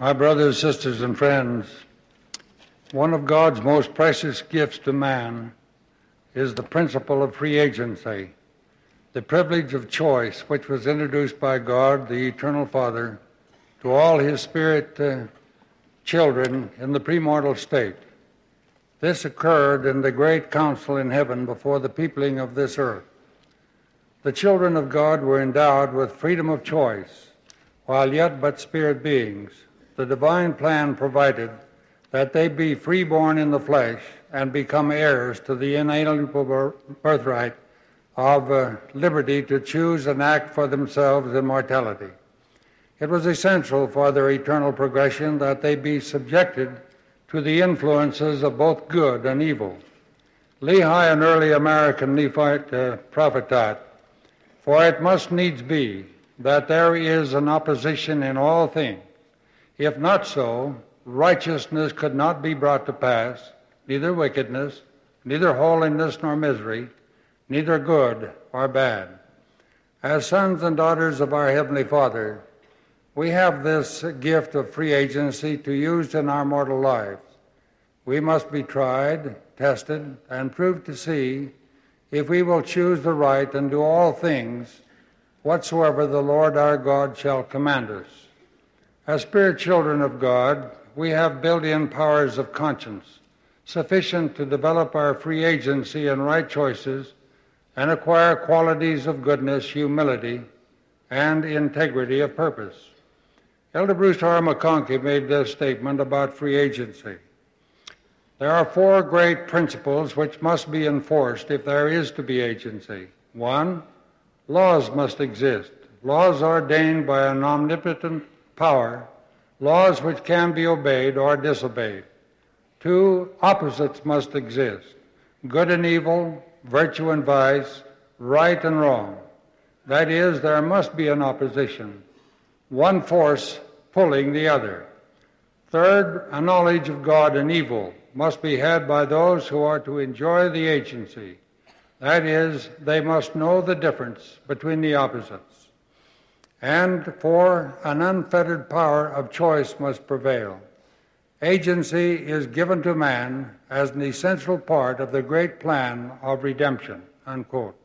My brothers, sisters, and friends, one of God's most precious gifts to man is the principle of free agency, the privilege of choice which was introduced by God, the Eternal Father, to all his spirit children in the premortal state. This occurred in the great council in heaven before the peopling of this earth. The children of God were endowed with freedom of choice, while yet but spirit beings. The divine plan provided that they be freeborn in the flesh and become heirs to the inalienable birthright of liberty to choose and act for themselves in mortality. It was essential for their eternal progression that they be subjected to the influences of both good and evil. Lehi, an early American Nephite, prophesied, "For it must needs be that there is an opposition in all things. If not so, righteousness could not be brought to pass, neither wickedness, neither holiness nor misery, neither good or bad." As sons and daughters of our Heavenly Father, we have this gift of free agency to use in our mortal lives. We must be tried, tested, and proved to see if we will choose the right and do all things whatsoever the Lord our God shall command us. As spirit children of God, we have built-in powers of conscience sufficient to develop our free agency and right choices and acquire qualities of goodness, humility, and integrity of purpose. Elder Bruce R. McConkie made this statement about free agency. There are four great principles which must be enforced if there is to be agency. 1, laws must exist. Laws ordained by an omnipotent power, laws which can be obeyed or disobeyed. 2, opposites must exist. Good and evil, virtue and vice, right and wrong. That is, there must be an opposition, one force pulling the other. 3rd, a knowledge of God and evil must be had by those who are to enjoy the agency. That is, they must know the difference between the opposites. And 4, an unfettered power of choice must prevail. Agency is given to man as an essential part of the great plan of redemption, unquote.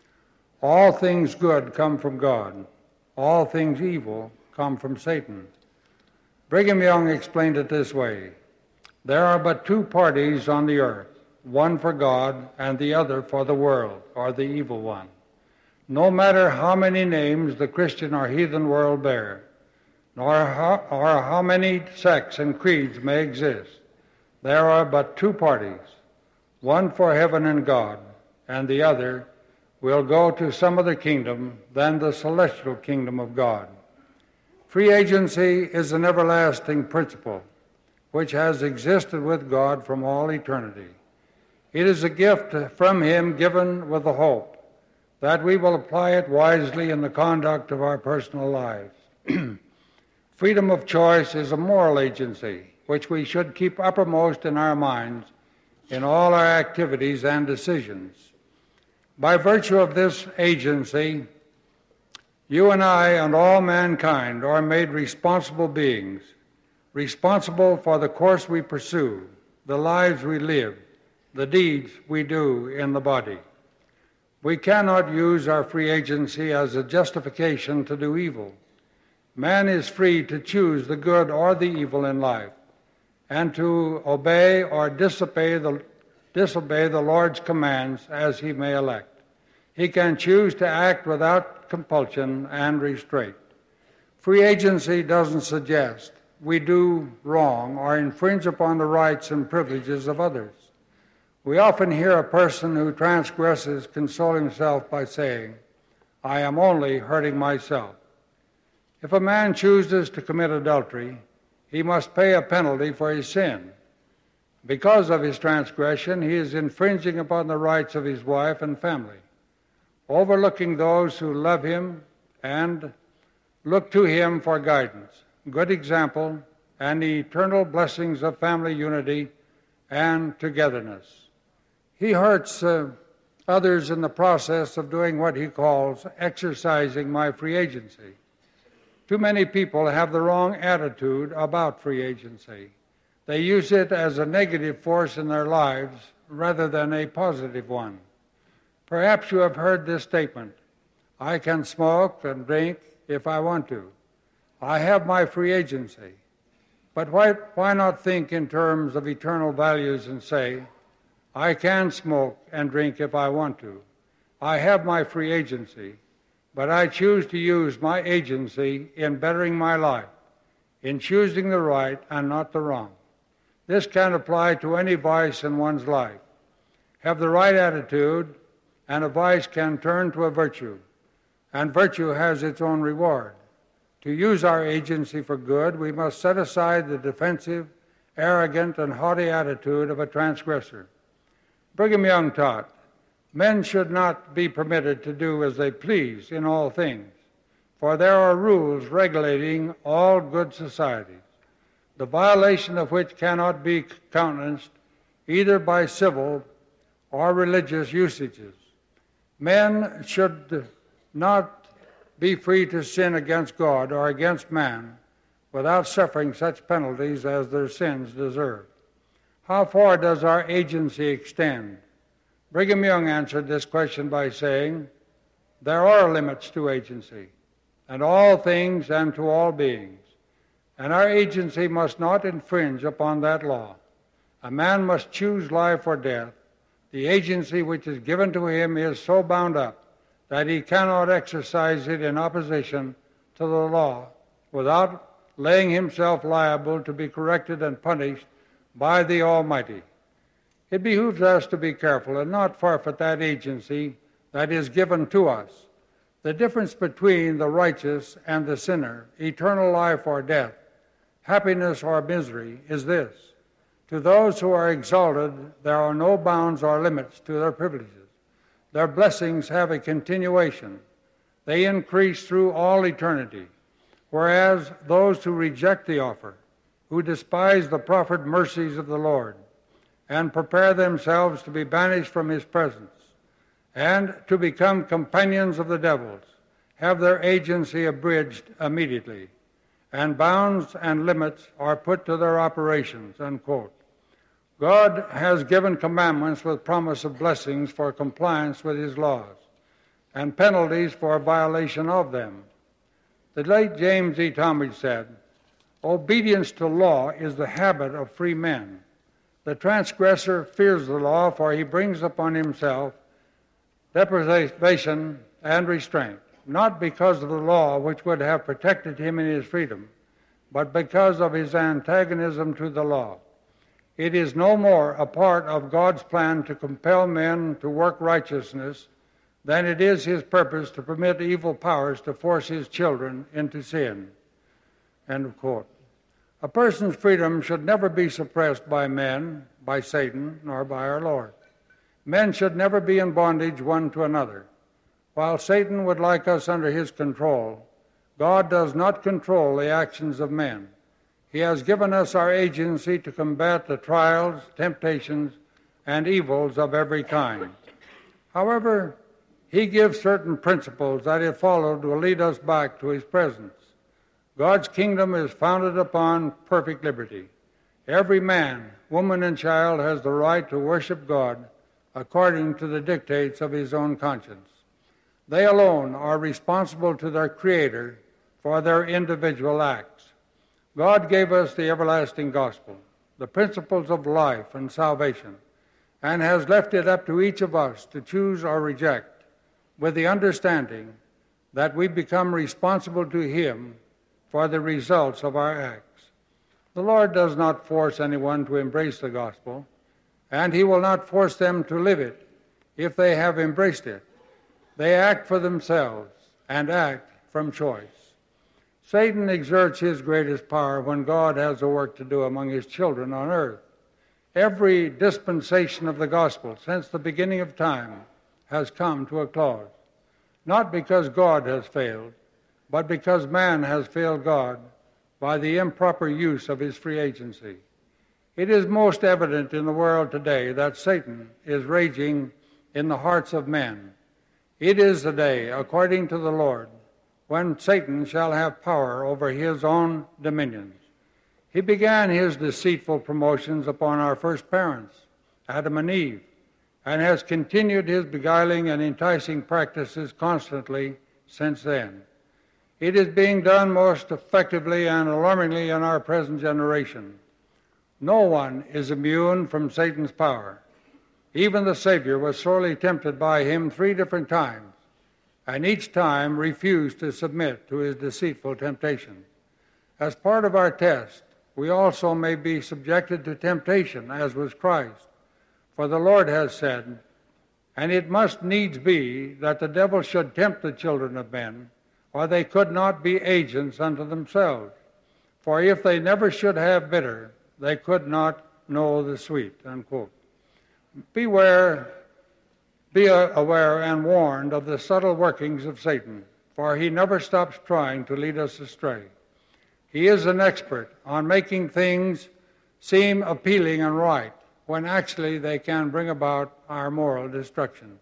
All things good come from God. All things evil come from Satan. Brigham Young explained it this way: there are but two parties on the earth, one for God and the other for the world, or the evil one. No matter how many names the Christian or heathen world bear, nor how many sects and creeds may exist, there are but two parties, one for heaven and God, and the other will go to some other kingdom than the celestial kingdom of God. Free agency is an everlasting principle which has existed with God from all eternity. It is a gift from Him given with the hope that we will apply it wisely in the conduct of our personal lives. Freedom of choice is a moral agency which we should keep uppermost in our minds in all our activities and decisions. By virtue of this agency, you and I and all mankind are made responsible beings, responsible for the course we pursue, the lives we live, the deeds we do in the body. We cannot use our free agency as a justification to do evil. Man is free to choose the good or the evil in life, and to obey or disobey the Lord's commands as he may elect. He can choose to act without compulsion and restraint. Free agency doesn't suggest we do wrong or infringe upon the rights and privileges of others. We often hear a person who transgresses console himself by saying, "I am only hurting myself." If a man chooses to commit adultery, he must pay a penalty for his sin. Because of his transgression, he is infringing upon the rights of his wife and family, overlooking those who love him and look to him for guidance, good example, and the eternal blessings of family unity and togetherness. He hurts others in the process of doing what he calls exercising my free agency. Too many people have the wrong attitude about free agency. They use it as a negative force in their lives rather than a positive one. Perhaps you have heard this statement: I can smoke and drink if I want to. I have my free agency. But why not think in terms of eternal values and say, I can smoke and drink if I want to. I have my free agency, but I choose to use my agency in bettering my life, in choosing the right and not the wrong. This can apply to any vice in one's life. Have the right attitude, and a vice can turn to a virtue, and virtue has its own reward. To use our agency for good, we must set aside the defensive, arrogant, and haughty attitude of a transgressor. Brigham Young taught, men should not be permitted to do as they please in all things, for there are rules regulating all good societies, the violation of which cannot be countenanced either by civil or religious usages. Men should not be free to sin against God or against man without suffering such penalties as their sins deserve. How far does our agency extend? Brigham Young answered this question by saying, there are limits to agency, and all things and to all beings, and our agency must not infringe upon that law. A man must choose life or death. The agency which is given to him is so bound up that he cannot exercise it in opposition to the law without laying himself liable to be corrected and punished by the Almighty. It behooves us to be careful and not forfeit that agency that is given to us. The difference between the righteous and the sinner, eternal life or death, happiness or misery, is this: to those who are exalted, there are no bounds or limits to their privileges. Their blessings have a continuation. They increase through all eternity, whereas those who reject the offer, who despise the proffered mercies of the Lord, and prepare themselves to be banished from his presence, and to become companions of the devils, have their agency abridged immediately, and bounds and limits are put to their operations, unquote. God has given commandments with promise of blessings for compliance with his laws, and penalties for violation of them. The late James E. Talmage said, obedience to law is the habit of free men. The transgressor fears the law, for he brings upon himself deprivation and restraint, not because of the law which would have protected him in his freedom, but because of his antagonism to the law. It is no more a part of God's plan to compel men to work righteousness than it is his purpose to permit evil powers to force his children into sin. End of quote. A person's freedom should never be suppressed by men, by Satan, nor by our Lord. Men should never be in bondage one to another. While Satan would like us under his control, God does not control the actions of men. He has given us our agency to combat the trials, temptations, and evils of every kind. However, he gives certain principles that, if followed, will lead us back to his presence. God's kingdom is founded upon perfect liberty. Every man, woman, and child has the right to worship God according to the dictates of his own conscience. They alone are responsible to their Creator for their individual acts. God gave us the everlasting gospel, the principles of life and salvation, and has left it up to each of us to choose or reject, with the understanding that we become responsible to him for the results of our acts. The Lord does not force anyone to embrace the gospel, and he will not force them to live it if they have embraced it. They act for themselves and act from choice. Satan exerts his greatest power when God has a work to do among his children on earth. Every dispensation of the gospel since the beginning of time has come to a close, not because God has failed, but because man has failed God by the improper use of his free agency. It is most evident in the world today that Satan is raging in the hearts of men. It is the day, according to the Lord, when Satan shall have power over his own dominions. He began his deceitful promotions upon our first parents, Adam and Eve, and has continued his beguiling and enticing practices constantly since then. It is being done most effectively and alarmingly in our present generation. No one is immune from Satan's power. Even the Savior was sorely tempted by him 3 different times, and each time refused to submit to his deceitful temptation. As part of our test, we also may be subjected to temptation, as was Christ. For the Lord has said, "And it must needs be that the devil should tempt the children of men, or they could not be agents unto themselves. For if they never should have bitter, they could not know the sweet." Unquote. Be aware and warned of the subtle workings of Satan, for he never stops trying to lead us astray. He is an expert on making things seem appealing and right, when actually they can bring about our moral destruction.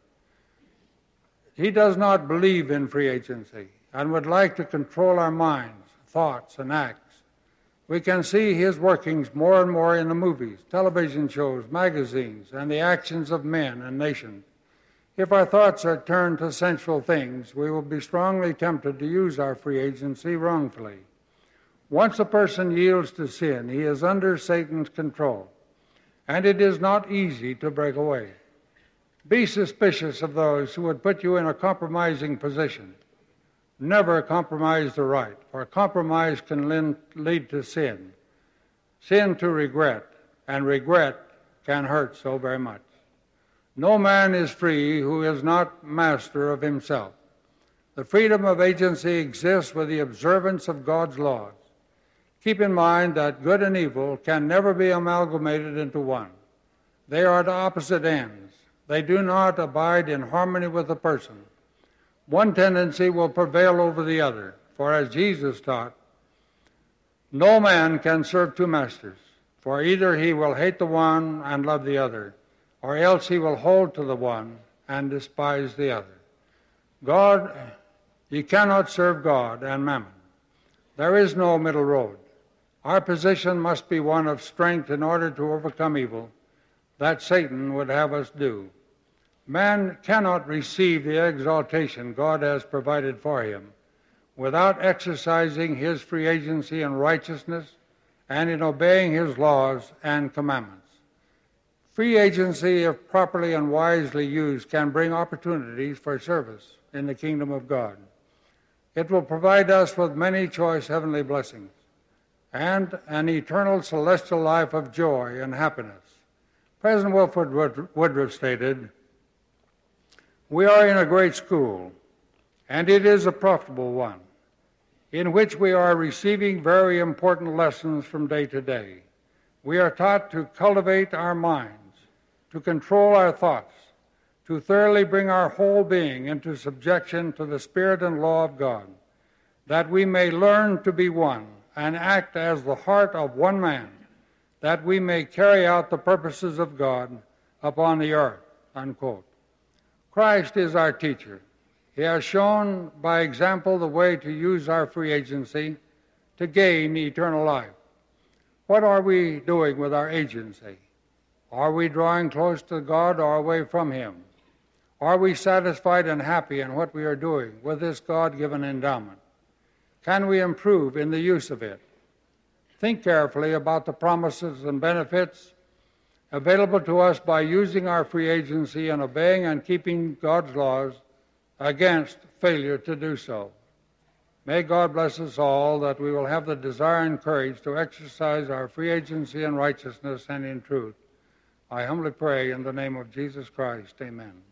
He does not believe in free agency and would like to control our minds, thoughts, and acts. We can see his workings more and more in the movies, television shows, magazines, and the actions of men and nations. If our thoughts are turned to sensual things, we will be strongly tempted to use our free agency wrongfully. Once a person yields to sin, he is under Satan's control, and it is not easy to break away. Be suspicious of those who would put you in a compromising position. Never compromise the right, for compromise can lead to sin, sin to regret, and regret can hurt so very much. No man is free who is not master of himself. The freedom of agency exists with the observance of God's laws. Keep in mind that good and evil can never be amalgamated into one. They are at opposite ends. They do not abide in harmony with the person. One tendency will prevail over the other, for as Jesus taught, no man can serve 2 masters, for either he will hate the one and love the other, or else he will hold to the one and despise the other. You cannot serve God and mammon. There is no middle road. Our position must be one of strength in order to overcome evil that Satan would have us do. Man cannot receive the exaltation God has provided for him without exercising his free agency in righteousness and in obeying his laws and commandments. Free agency, if properly and wisely used, can bring opportunities for service in the kingdom of God. It will provide us with many choice heavenly blessings and an eternal celestial life of joy and happiness. President Wilford Woodruff stated, "We are in a great school, and it is a profitable one, in which we are receiving very important lessons from day to day. We are taught to cultivate our minds, to control our thoughts, to thoroughly bring our whole being into subjection to the Spirit and law of God, that we may learn to be one and act as the heart of one man, that we may carry out the purposes of God upon the earth." Unquote. Christ is our teacher. He has shown by example the way to use our free agency to gain eternal life. What are we doing with our agency? Are we drawing close to God or away from him? Are we satisfied and happy in what we are doing with this God-given endowment? Can we improve in the use of it? Think carefully about the promises and benefits available to us by using our free agency and obeying and keeping God's laws against failure to do so. May God bless us all that we will have the desire and courage to exercise our free agency in righteousness and in truth. I humbly pray in the name of Jesus Christ. Amen.